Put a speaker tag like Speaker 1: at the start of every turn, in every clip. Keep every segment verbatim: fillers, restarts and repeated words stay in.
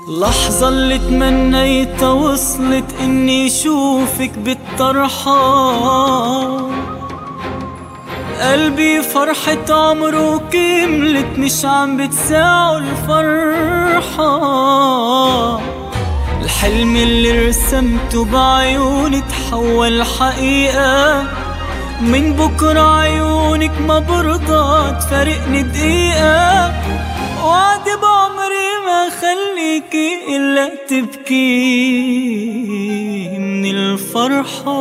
Speaker 1: لحظة اللي تمنيتها وصلت اني شوفك بالطرحة، قلبي فرحة عمره كملت مش عم بتساعه الفرحة. الحلم اللي رسمته بعيوني تحول حقيقة، من بكرة عيونك ما برضى تفارقني دقيقة. وعد بعمري ما خليكي إلا تبكي من الفرحة.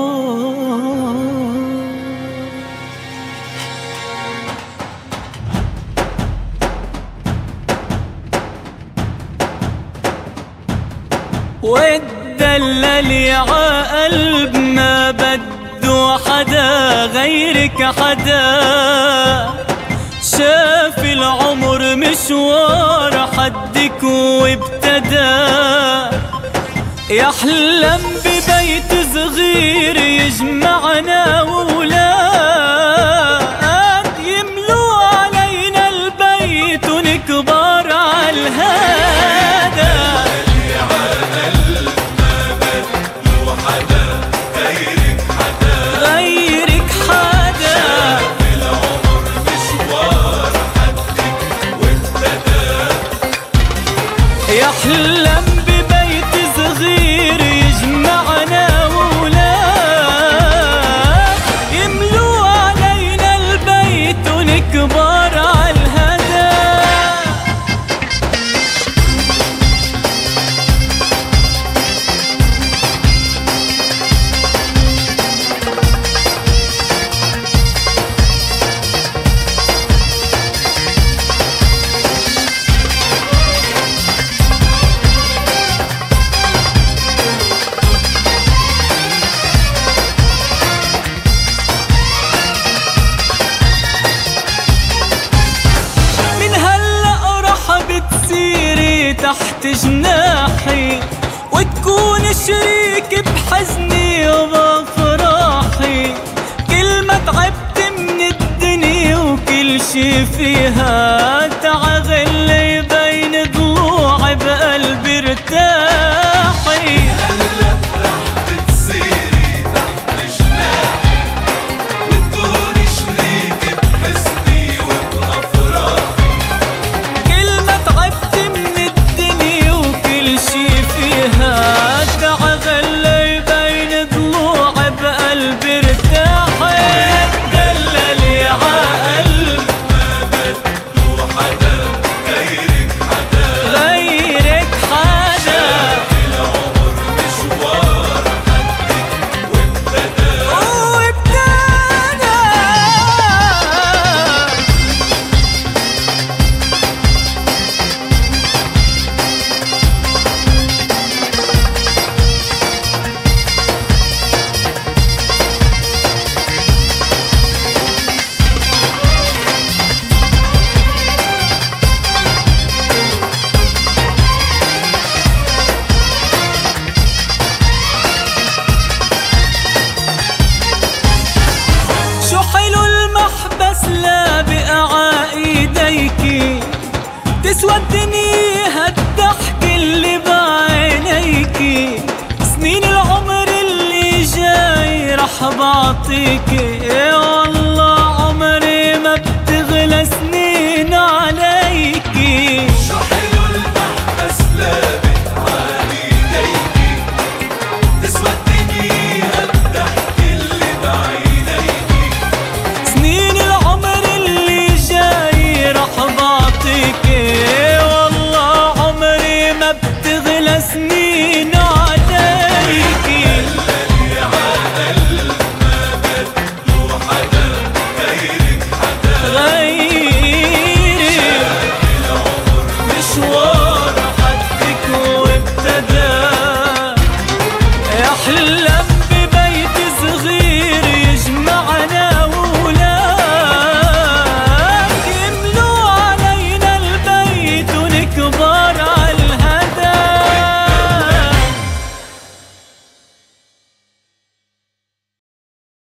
Speaker 1: واتدللي ع قلب ما بده حدا غيرك، حدا شاف العمر مشوار حدك وابتدى. يحلم ببيت صغير يجمعنا وولاد، يملوا علينا البيت ونكبر عالهذا. يحلم ببيت صغير يجمعنا وولاد، يملوا علينا البيت ونكبر عالهدى. تحت جناحي وتكون شريك بحزني وبفراحي، كل ما تعبت من الدنيا وكل شي فيها تعغلي بين ضلوعي بقلبي ارتاحي. هلا رح بتصيري تحت جناحي وتكون شريك بحزني وبأفراحي، كل ما تعبت تعغلي بين ضلوعي بقلبي ارتاحي. دللي ع قلب ما بده حدا غيرك، حدا غيرك حدا شاف العمر مشوار حدك وابتدى وابتدى. تسوى الدنيا هالضحك اللي بعينيكي، سنين العمر اللي جاي رح بعطيكي